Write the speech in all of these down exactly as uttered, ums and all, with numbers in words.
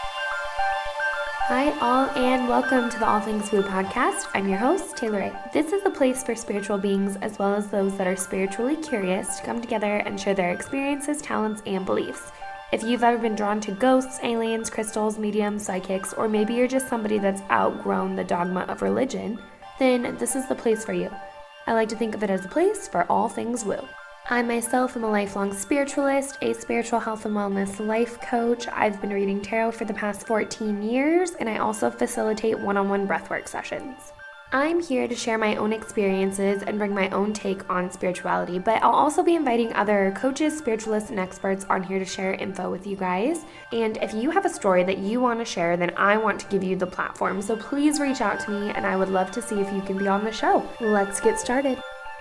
Hi, all, and welcome to the All Things Woo podcast. I'm your host, Taylor Ray. This is a place for spiritual beings as well as those that are spiritually curious to come together and share their experiences, talents, and beliefs. If you've ever been drawn to ghosts, aliens, crystals, mediums, psychics, or maybe you're just somebody that's outgrown the dogma of religion, then this is the place for you. I like to think of it as a place for all things woo. I myself am a lifelong spiritualist, a spiritual health and wellness life coach. I've been reading tarot for the past fourteen years, and I also facilitate one-on-one breathwork sessions. I'm here to share my own experiences and bring my own take on spirituality, but I'll also be inviting other coaches, spiritualists, and experts on here to share info with you guys. And if you have a story that you want to share, then I want to give you the platform. So please reach out to me, and I would love to see if you can be on the show. Let's get started.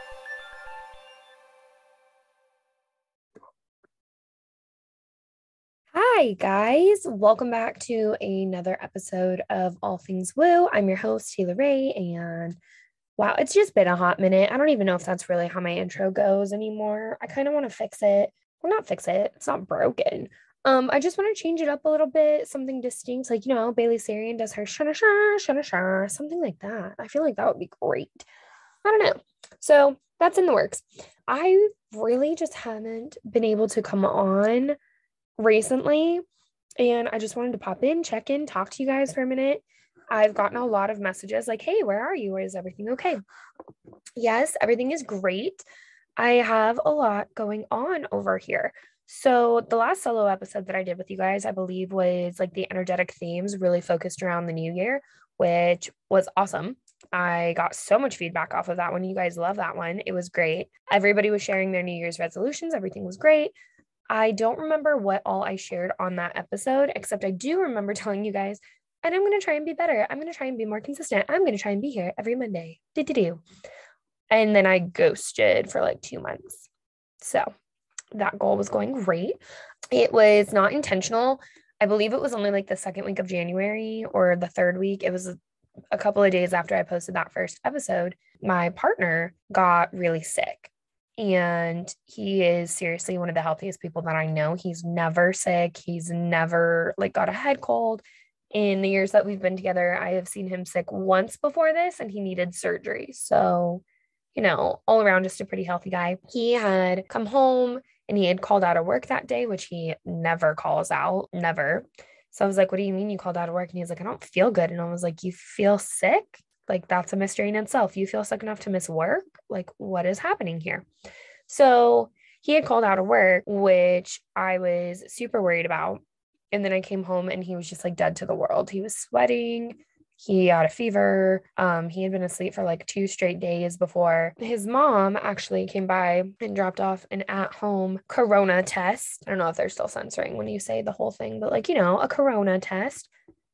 Hi, guys. Welcome back to another episode of All Things Woo. I'm your host, Taylor Ray, and wow, it's just been a hot minute. I don't even know if that's really how my intro goes anymore. I kind of want to fix it. Well, not fix it. It's not broken. Um, I just want to change it up a little bit, something distinct, like, you know, Bailey Sarian does her shana shana shana shana, something like that. I feel like that would be great. I don't know. So that's in the works. I really just haven't been able to come on recently, and I just wanted to pop in, check in, talk to you guys for a minute. I've gotten a lot of messages like, hey, where are you? Is everything okay? Yes, everything is great. I have a lot going on over here. So the last solo episode that I did with you guys, I believe, was like the energetic themes really focused around the new year, which was awesome. I got so much feedback off of that one. You guys love that one. It was great. Everybody was sharing their New Year's resolutions. Everything was great. I don't remember what all I shared on that episode, except I do remember telling you guys, and I'm going to try and be better. I'm going to try and be more consistent. I'm going to try and be here every Monday. Do-do-do. And then I ghosted for like two months. So that goal was going great. It was not intentional. I believe it was only like the second week of January or the third week. It was a couple of days after I posted that first episode. My partner got really sick. And he is seriously one of the healthiest people that I know. He's never sick. He's never like got a head cold. In the years that we've been together, I have seen him sick once before this, and he needed surgery. So, you know, all around just a pretty healthy guy. He had come home and he had called out of work that day, which he never calls out, never. So I was like, what do you mean you called out of work? And he's like, I don't feel good. And I was like, you feel sick? Like, that's a mystery in itself. You feel sick enough to miss work? Like, what is happening here? So he had called out of work, which I was super worried about. And then I came home and he was just like dead to the world. He was sweating. He had a fever. Um, he had been asleep for like two straight days before. His mom actually came by and dropped off an at-home corona test. I don't know if they're still censoring when you say the whole thing, but like, you know, a corona test.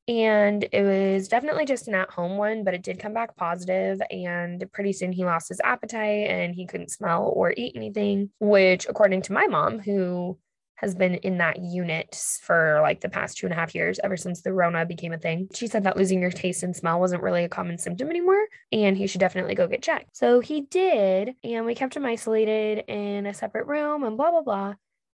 And it was definitely just an at-home one, but it did come back positive, and pretty soon he lost his appetite and he couldn't smell or eat anything, which according to my mom, who has been in that unit for like the past two and a half years, ever since the Rona became a thing, she said that losing your taste and smell wasn't really a common symptom anymore, and he should definitely go get checked. So he did, and we kept him isolated in a separate room and blah, blah, blah.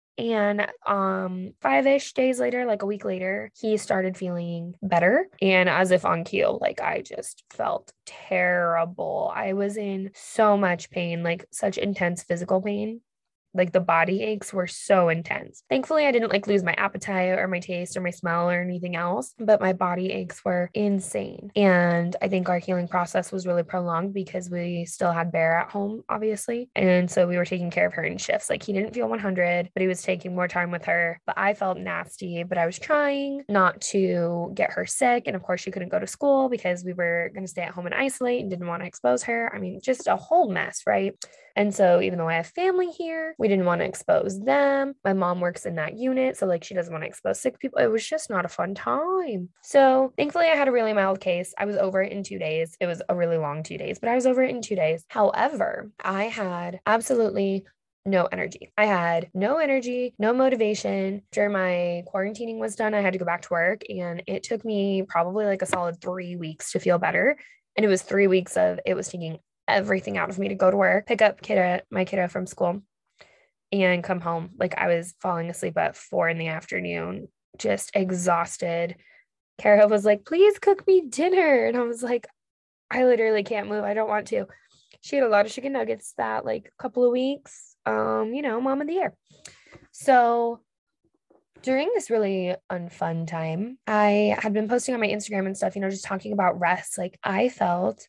And um, five-ish days later, like a week later, he started feeling better. And as if on cue, like I just felt terrible. I was in so much pain, like such intense physical pain. Like the body aches were so intense. Thankfully, I didn't like lose my appetite or my taste or my smell or anything else, but my body aches were insane. And I think our healing process was really prolonged because we still had Bear at home, obviously. And so we were taking care of her in shifts. Like he didn't feel one hundred, but he was taking more time with her. But I felt nasty, but I was trying not to get her sick. And of course, she couldn't go to school because we were going to stay at home and isolate and didn't want to expose her. I mean, just a whole mess, right? And so even though I have family here, we didn't want to expose them. My mom works in that unit, so like she doesn't want to expose sick people. It was just not a fun time. So thankfully I had a really mild case. I was over it in two days. It was a really long two days, but I was over it in two days. However, I had absolutely no energy. I had no energy, no motivation. After my quarantining was done, I had to go back to work, and it took me probably like a solid three weeks to feel better. And it was three weeks of it was taking everything out of me to go to work, pick up kiddo, my kiddo from school, and come home. Like I was falling asleep at four in the afternoon just exhausted. Kara was like, please cook me dinner. And I was like, I literally can't move. I don't want to. She had a lot of chicken nuggets that like a couple of weeks, um, you know, mom of the year. So during this really unfun time, I had been posting on my Instagram and stuff, you know, just talking about rest. Like I felt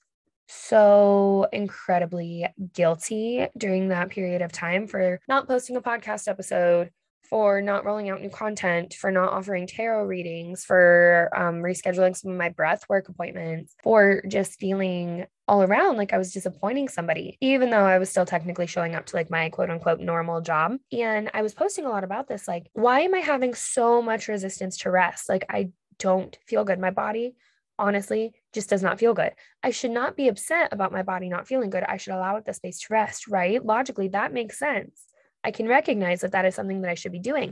so incredibly guilty during that period of time for not posting a podcast episode, for not rolling out new content, for not offering tarot readings, for um, rescheduling some of my breath work appointments, for just feeling all around like I was disappointing somebody, even though I was still technically showing up to like my quote unquote normal job. And I was posting a lot about this. Like, why am I having so much resistance to rest? Like, I don't feel good. My body honestly just does not feel good. I should not be upset about my body not feeling good. I should allow it the space to rest, right? Logically, that makes sense. I can recognize that that is something that I should be doing.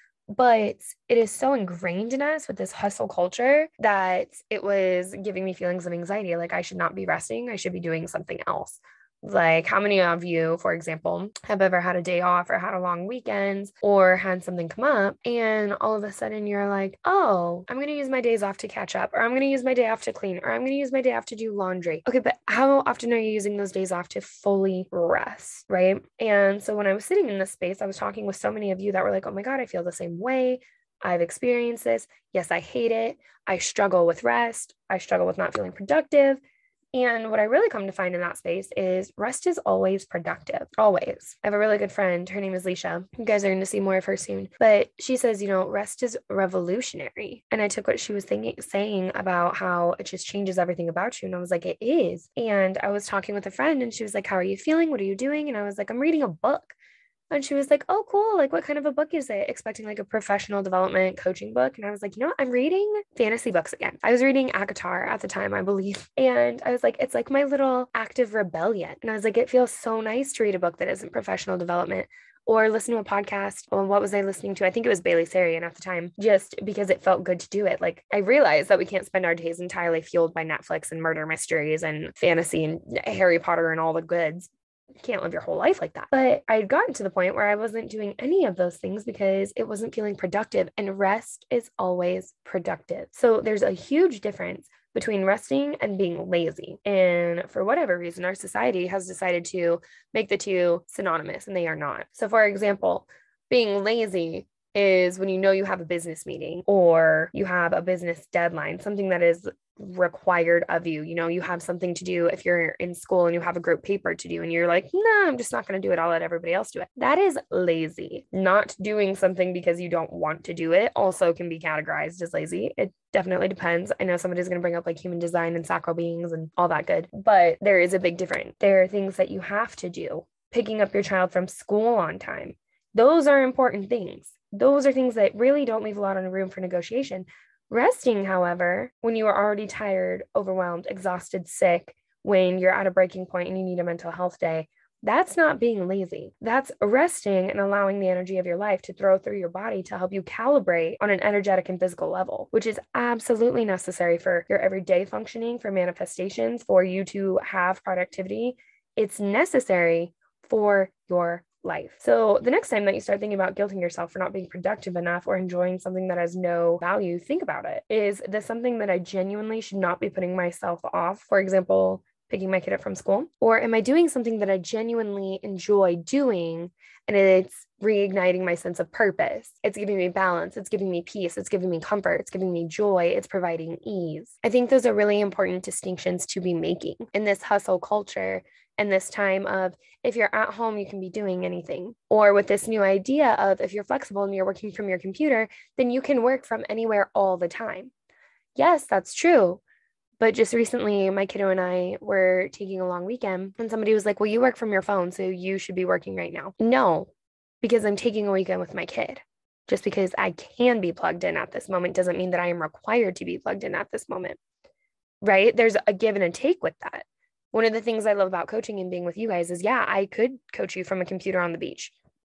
But it is so ingrained in us with this hustle culture that it was giving me feelings of anxiety. Like I should not be resting. I should be doing something else. Like how many of you, for example, have ever had a day off or had a long weekend or had something come up and all of a sudden you're like, oh, I'm going to use my days off to catch up, or I'm going to use my day off to clean, or I'm going to use my day off to do laundry. Okay, but how often are you using those days off to fully rest, right? And so when I was sitting in this space, I was talking with so many of you that were like, oh my God, I feel the same way. I've experienced this. Yes, I hate it. I struggle with rest. I struggle with not feeling productive. And what I really come to find in that space is rest is always productive, always. I have a really good friend. Her name is Leisha. You guys are going to see more of her soon. But she says, you know, rest is revolutionary. And I took what she was thinking, saying about how it just changes everything about you. And I was like, it is. And I was talking with a friend and she was like, how are you feeling? What are you doing? And I was like, I'm reading a book. And she was like, oh, cool. Like, what kind of a book is it? Expecting like a professional development coaching book. And I was like, you know what? I'm reading fantasy books again. I was reading ACOTAR at the time, I believe. And I was like, it's like my little active rebellion. And I was like, it feels so nice to read a book that isn't professional development or listen to a podcast. Well, what was I listening to? I think it was Bailey Sarian at the time, just because it felt good to do it. Like I realized that we can't spend our days entirely fueled by Netflix and murder mysteries and fantasy and Harry Potter and all the goods. You can't live your whole life like that. But I had gotten to the point where I wasn't doing any of those things because it wasn't feeling productive, and rest is always productive. So there's a huge difference between resting and being lazy. And for whatever reason, our society has decided to make the two synonymous, and they are not. So for example, being lazy is when you know you have a business meeting or you have a business deadline, something that is required of you. You know, you have something to do if you're in school and you have a group paper to do and you're like, no, I'm just not going to do it. I'll let everybody else do it. That is lazy. Not doing something because you don't want to do it also can be categorized as lazy. It definitely depends. I know somebody's going to bring up like human design and sacral beings and all that good, but there is a big difference. There are things that you have to do. Picking up your child from school on time. Those are important things. Those are things that really don't leave a lot of room for negotiation. Resting, however, when you are already tired, overwhelmed, exhausted, sick, when you're at a breaking point and you need a mental health day, that's not being lazy. That's resting and allowing the energy of your life to throw through your body to help you calibrate on an energetic and physical level, which is absolutely necessary for your everyday functioning, for manifestations, for you to have productivity. It's necessary for your life. So the next time that you start thinking about guilting yourself for not being productive enough or enjoying something that has no value, think about it. Is this something that I genuinely should not be putting myself off? For example, picking my kid up from school? Or am I doing something that I genuinely enjoy doing and it's reigniting my sense of purpose? It's giving me balance. It's giving me peace. It's giving me comfort. It's giving me joy. It's providing ease. I think those are really important distinctions to be making in this hustle culture. And this time of if you're at home, you can be doing anything. Or with this new idea of if you're flexible and you're working from your computer, then you can work from anywhere all the time. Yes, that's true. But just recently, my kiddo and I were taking a long weekend and somebody was like, well, you work from your phone, so you should be working right now. No, because I'm taking a weekend with my kid. Just because I can be plugged in at this moment doesn't mean that I am required to be plugged in at this moment, right? There's a give and a take with that. One of the things I love about coaching and being with you guys is, yeah, I could coach you from a computer on the beach.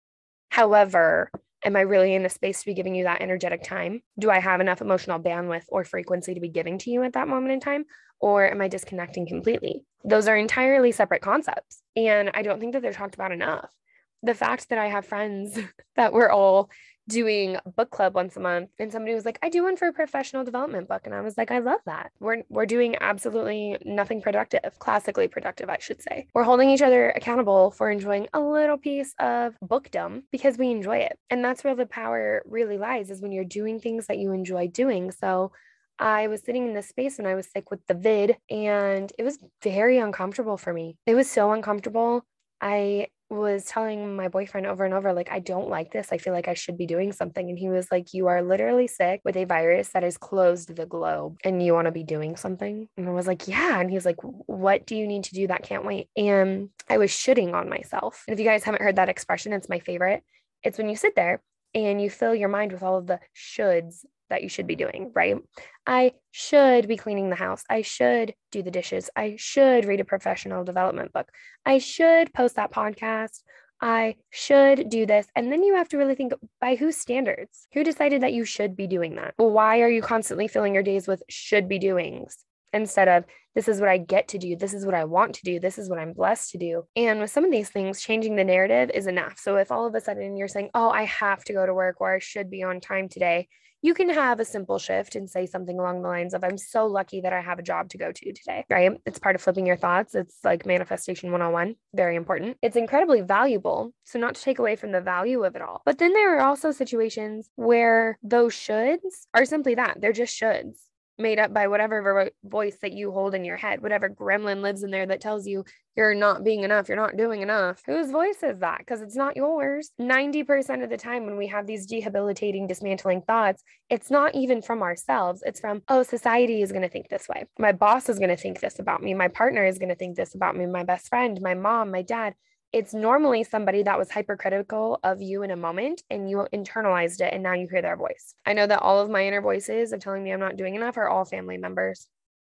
However, am I really in a space to be giving you that energetic time? Do I have enough emotional bandwidth or frequency to be giving to you at that moment in time? Or am I disconnecting completely? Those are entirely separate concepts. And I don't think that they're talked about enough. The fact that I have friends that we're all doing book club once a month, and somebody was like, I do one for a professional development book. And I was like, I love that. We're we're doing absolutely nothing productive, classically productive, I should say. We're holding each other accountable for enjoying a little piece of bookdom because we enjoy it. And that's where the power really lies, is when you're doing things that you enjoy doing. So I was sitting in this space when I was sick with the vid, and it was very uncomfortable for me. It was so uncomfortable. I was telling my boyfriend over and over, like, I don't like this. I feel like I should be doing something. And he was like, you are literally sick with a virus that has closed the globe and you want to be doing something. And I was like, yeah. And he was like, what do you need to do that can't wait? And I was shitting on myself. And if you guys haven't heard that expression, it's my favorite. It's when you sit there and you fill your mind with all of the shoulds that you should be doing, right? I should be cleaning the house. I should do the dishes. I should read a professional development book. I should post that podcast. I should do this. And then you have to really think, by whose standards? Who decided that you should be doing that? Why are you constantly filling your days with should be doings instead of this is what I get to do? This is what I want to do. This is what I'm blessed to do. And with some of these things, changing the narrative is enough. So if all of a sudden you're saying, oh, I have to go to work, or I should be on time today, you can have a simple shift and say something along the lines of, I'm so lucky that I have a job to go to today, right? It's part of flipping your thoughts. It's like manifestation one oh one, very important. It's incredibly valuable. So not to take away from the value of it all. But then there are also situations where those shoulds are simply that. They're just shoulds, made up by whatever voice that you hold in your head, whatever gremlin lives in there that tells you you're not being enough, you're not doing enough. Whose voice is that? Because it's not yours. ninety percent of the time when we have these debilitating, dismantling thoughts, it's not even from ourselves. It's from, oh, society is going to think this way. My boss is going to think this about me. My partner is going to think this about me. My best friend, my mom, my dad. It's normally somebody that was hypercritical of you in a moment and you internalized it and now you hear their voice. I know that all of my inner voices of telling me I'm not doing enough are all family members.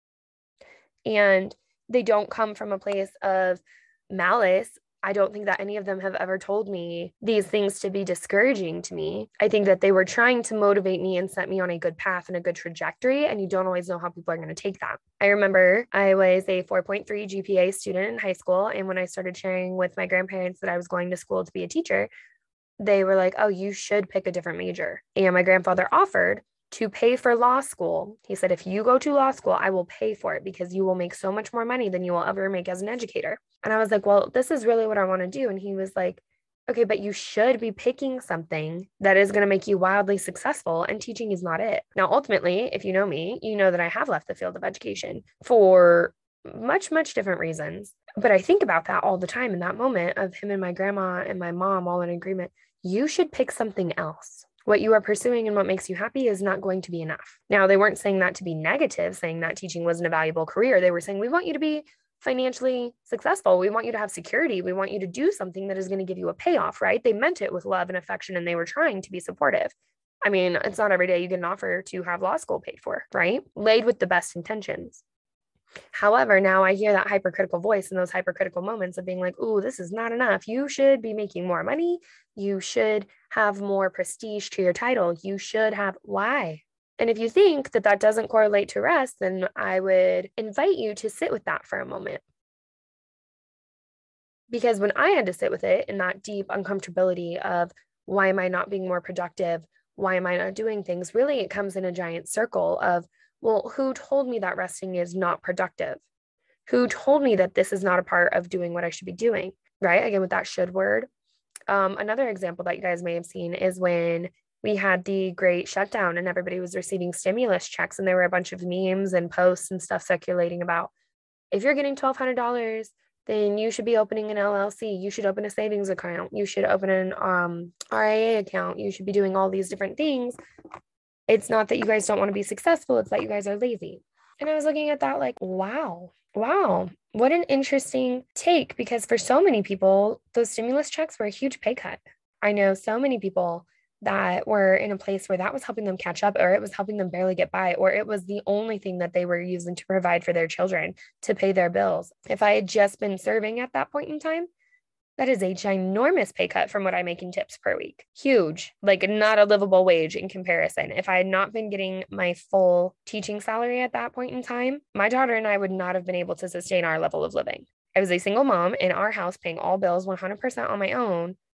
And they don't come from a place of malice. I don't think that any of them have ever told me these things to be discouraging to me. I think that they were trying to motivate me and set me on a good path and a good trajectory. And you don't always know how people are going to take that. I remember I was a four point three G P A student in high school. And when I started sharing with my grandparents that I was going to school to be a teacher, they were like, oh, you should pick a different major. And my grandfather offered to pay for law school. He said, if you go to law school, I will pay for it because you will make so much more money than you will ever make as an educator. And I was like, well, this is really what I want to do. And he was like, okay, but you should be picking something that is going to make you wildly successful. And teaching is not it. Now, ultimately, if you know me, you know that I have left the field of education for much, much different reasons. But I think about that all the time in that moment of him and my grandma and my mom all in agreement. You should pick something else. What you are pursuing and what makes you happy is not going to be enough. Now, they weren't saying that to be negative, saying that teaching wasn't a valuable career. They were saying, we want you to be financially successful. We want you to have security. We want you to do something that is going to give you a payoff, right? They meant it with love and affection, and they were trying to be supportive. I mean, it's not every day you get an offer to have law school paid for, right? Laid with the best intentions. However, now I hear that hypercritical voice in those hypercritical moments of being like, ooh, this is not enough. You should be making more money. You should have more prestige to your title. You should have, why? And if you think that that doesn't correlate to rest, then I would invite you to sit with that for a moment. Because when I had to sit with it in that deep uncomfortability of why am I not being more productive? Why am I not doing things? Really, it comes in a giant circle of, well, who told me that resting is not productive? Who told me that this is not a part of doing what I should be doing, right? Again, with that should word. Um, another example that you guys may have seen is when we had the great shutdown and everybody was receiving stimulus checks, and there were a bunch of memes and posts and stuff circulating about, if you're getting twelve hundred dollars, then you should be opening an L L C. You should open a savings account. You should open an um, R I A account. You should be doing all these different things. It's not that you guys don't want to be successful. It's that you guys are lazy. And I was looking at that like, wow, wow, what an interesting take, because for so many people, those stimulus checks were a huge pay cut. I know so many people that were in a place where that was helping them catch up, or it was helping them barely get by, or it was the only thing that they were using to provide for their children, to pay their bills. If I had just been serving at that point in time, that is a ginormous pay cut from what I make in tips per week. Huge, like not a livable wage in comparison. If I had not been getting my full teaching salary at that point in time, my daughter and I would not have been able to sustain our level of living. I was a single mom in our house paying all bills one hundred percent on my own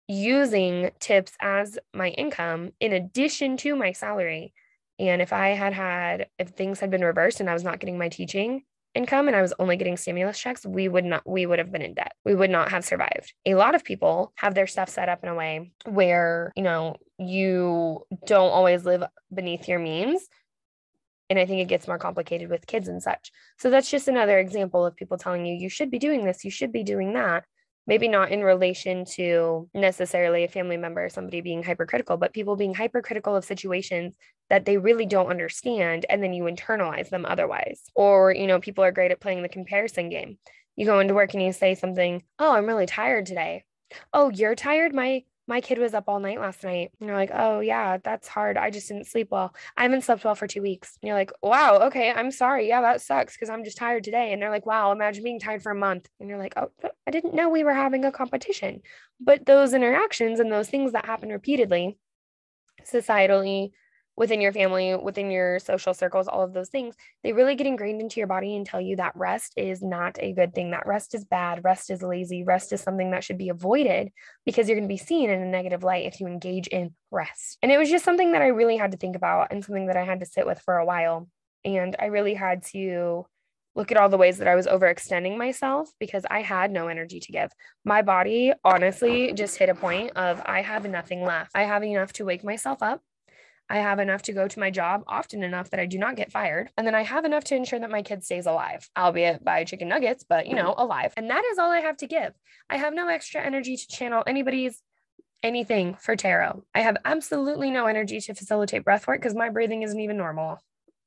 using tips as my income in addition to my salary. And if I had had, if things had been reversed and I was not getting my teaching income and I was only getting stimulus checks, we would not, we would have been in debt. We would not have survived. A lot of people have their stuff set up in a way where, you know, you don't always live beneath your means. And I think it gets more complicated with kids and such. So that's just another example of people telling you, you should be doing this, you should be doing that. Maybe not in relation to necessarily a family member or somebody being hypercritical, but people being hypercritical of situations that they really don't understand, and then you internalize them otherwise. Or, you know, people are great at playing the comparison game. You go into work and you say something, oh, I'm really tired today. Oh, you're tired? My my kid was up all night last night. And you're like, oh yeah, that's hard. I just didn't sleep well. I haven't slept well for two weeks. And you're like, wow, okay, I'm sorry. Yeah, that sucks because I'm just tired today. And they're like, wow, imagine being tired for a month. And you're like, oh, I didn't know we were having a competition. But those interactions and those things that happen repeatedly, societally, within your family, within your social circles, all of those things, they really get ingrained into your body and tell you that rest is not a good thing, that rest is bad, rest is lazy, rest is something that should be avoided because you're going to be seen in a negative light if you engage in rest. And it was just something that I really had to think about and something that I had to sit with for a while. And I really had to look at all the ways that I was overextending myself because I had no energy to give. My body honestly just hit a point of I have nothing left. I have enough to wake myself up. I have enough to go to my job often enough that I do not get fired. And then I have enough to ensure that my kid stays alive, albeit by chicken nuggets, but you know, alive. And that is all I have to give. I have no extra energy to channel anybody's anything for tarot. I have absolutely no energy to facilitate breath work because my breathing isn't even normal.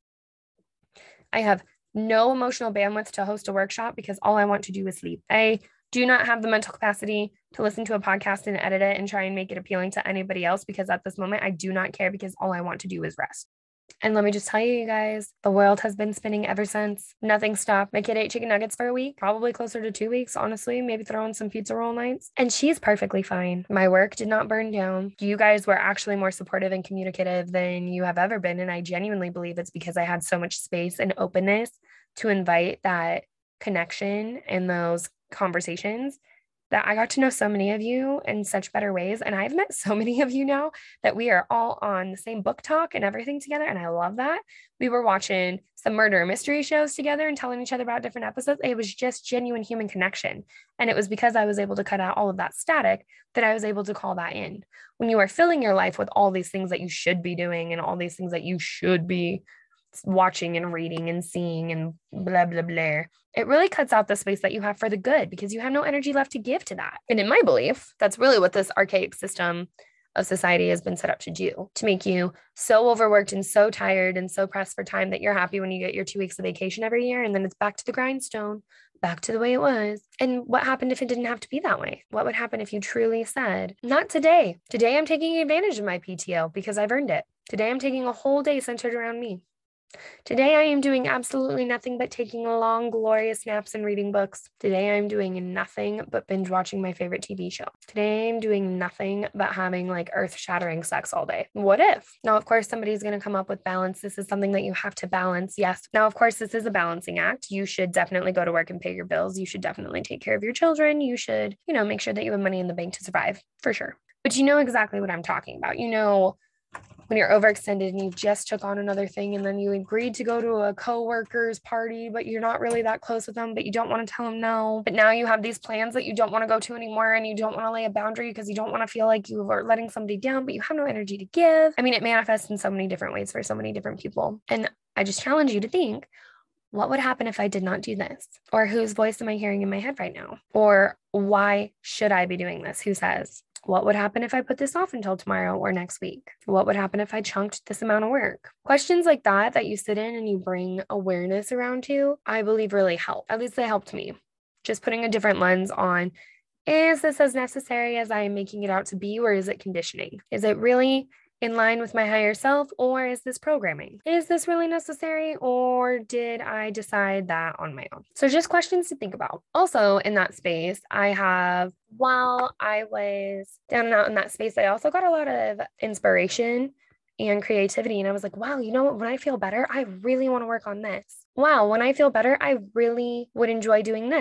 I have no emotional bandwidth to host a workshop because all I want to do is sleep. I do not have the mental capacity to listen to a podcast and edit it and try and make it appealing to anybody else because at this moment, I do not care because all I want to do is rest. And let me just tell you, you guys, the world has been spinning ever since. Nothing stopped. My kid ate chicken nuggets for a week, probably closer to two weeks, honestly, maybe throw in some pizza roll nights. And she's perfectly fine. My work did not burn down. You guys were actually more supportive and communicative than you have ever been. And I genuinely believe it's because I had so much space and openness to invite that connection and those conversations that I got to know so many of you in such better ways. And I've met so many of you now that we are all on the same book talk and everything together. And I love that. We were watching some murder mystery shows together and telling each other about different episodes. It was just genuine human connection. And it was because I was able to cut out all of that static that I was able to call that in. When you are filling your life with all these things that you should be doing and all these things that you should be watching and reading and seeing and blah, blah, blah, it really cuts out the space that you have for the good because you have no energy left to give to that. And in my belief, that's really what this archaic system of society has been set up to do, to make you so overworked and so tired and so pressed for time that you're happy when you get your two weeks of vacation every year. And then it's back to the grindstone, back to the way it was. And what happened if it didn't have to be that way? What would happen if you truly said, not today. Today I'm taking advantage of my P T O because I've earned it. Today I'm taking a whole day centered around me. Today I am doing absolutely nothing but taking long, glorious naps and reading books. Today I'm doing nothing but binge watching my favorite T V show. Today I'm doing nothing but having like earth-shattering sex all day. What if? Now, of course, somebody's going to come up with balance. This is something that you have to balance. Yes. Now, of course, this is a balancing act. You should definitely go to work and pay your bills. You should definitely take care of your children. You should, you know, make sure that you have money in the bank to survive, for sure. But you know exactly what I'm talking about. You know, when you're overextended and you just took on another thing and then you agreed to go to a coworker's party, but you're not really that close with them, but you don't want to tell them no. But now you have these plans that you don't want to go to anymore and you don't want to lay a boundary because you don't want to feel like you are letting somebody down, but you have no energy to give. I mean, it manifests in so many different ways for so many different people. And I just challenge you to think, what would happen if I did not do this? Or whose voice am I hearing in my head right now? Or why should I be doing this? Who says? What would happen if I put this off until tomorrow or next week? What would happen if I chunked this amount of work? Questions like that, that you sit in and you bring awareness around to, I believe really help. At least they helped me. Just putting a different lens on, is this as necessary as I am making it out to be, or is it conditioning? Is it really in line with my higher self, or is this programming? Is this really necessary, or did I decide that on my own? So just questions to think about. Also in that space, I have, while I was down and out in that space, I also got a lot of inspiration and creativity. And I was like, wow, you know what? When I feel better, I really want to work on this. Wow, when I feel better, I really would enjoy doing this.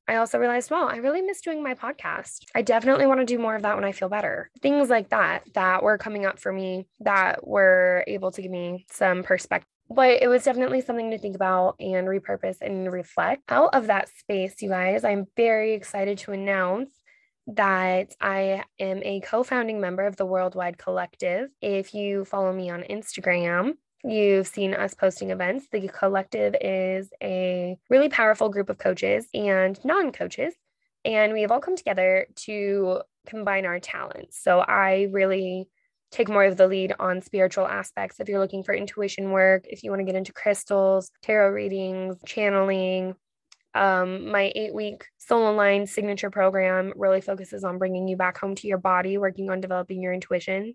I also realized, wow, I really miss doing my podcast. I definitely want to do more of that when I feel better. Things like that, that were coming up for me that were able to give me some perspective. But it was definitely something to think about and repurpose and reflect. Out of that space, you guys, I'm very excited to announce that I am a co-founding member of the Worldwide Collective. If you follow me on Instagram, you've seen us posting events. The Collective is a really powerful group of coaches and non-coaches, and we have all come together to combine our talents. So I really take more of the lead on spiritual aspects. If you're looking for intuition work, if you want to get into crystals, tarot readings, channeling, um, my eight-week Soul Aligned signature program really focuses on bringing you back home to your body, working on developing your intuition.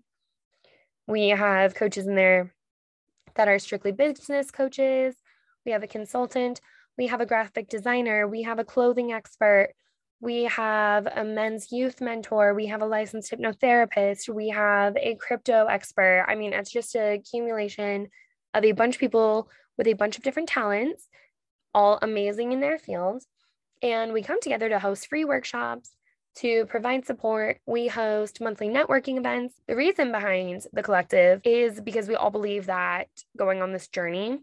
We have coaches in there that are strictly business coaches. We have a consultant. We have a graphic designer. We have a clothing expert. We have a men's youth mentor. We have a licensed hypnotherapist. We have a crypto expert. I mean, it's just an accumulation of a bunch of people with a bunch of different talents, all amazing in their fields. And we come together to host free workshops, to provide support. We host monthly networking events. The reason behind the Collective is because we all believe that going on this journey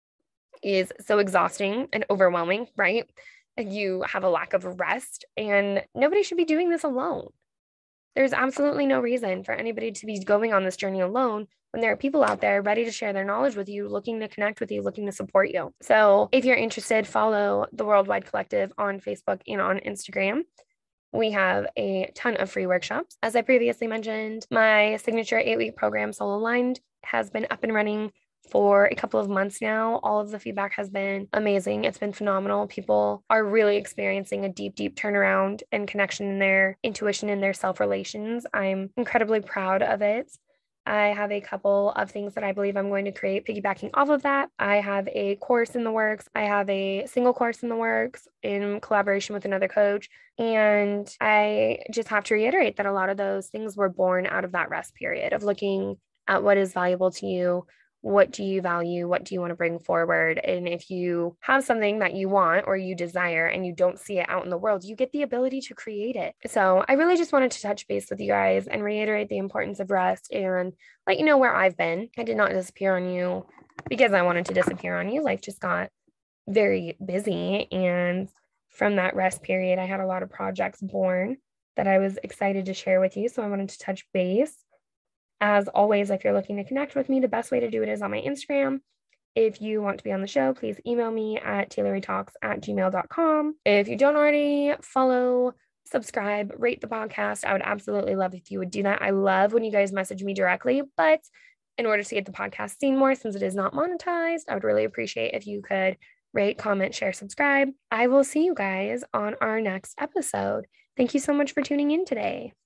is so exhausting and overwhelming, right? You have a lack of rest, and nobody should be doing this alone. There's absolutely no reason for anybody to be going on this journey alone when there are people out there ready to share their knowledge with you, looking to connect with you, looking to support you. So if you're interested, follow the Worldwide Collective on Facebook and on Instagram. We have a ton of free workshops. As I previously mentioned, my signature eight-week program, Soul Aligned, has been up and running for a couple of months now. All of the feedback has been amazing. It's been phenomenal. People are really experiencing a deep, deep turnaround and connection in their intuition and their self-relations. I'm incredibly proud of it. I have a couple of things that I believe I'm going to create piggybacking off of that. I have a course in the works. I have a single course in the works in collaboration with another coach. And I just have to reiterate that a lot of those things were born out of that rest period of looking at what is valuable to you. What do you value? What do you want to bring forward? And if you have something that you want or you desire and you don't see it out in the world, you get the ability to create it. So I really just wanted to touch base with you guys and reiterate the importance of rest and let you know where I've been. I did not disappear on you because I wanted to disappear on you. Life just got very busy. And from that rest period, I had a lot of projects born that I was excited to share with you. So I wanted to touch base. As always, if you're looking to connect with me, the best way to do it is on my Instagram. If you want to be on the show, please email me at taylorraytalks at gmail dot com. If you don't already follow, subscribe, rate the podcast, I would absolutely love if you would do that. I love when you guys message me directly, but in order to get the podcast seen more, since it is not monetized, I would really appreciate if you could rate, comment, share, subscribe. I will see you guys on our next episode. Thank you so much for tuning in today.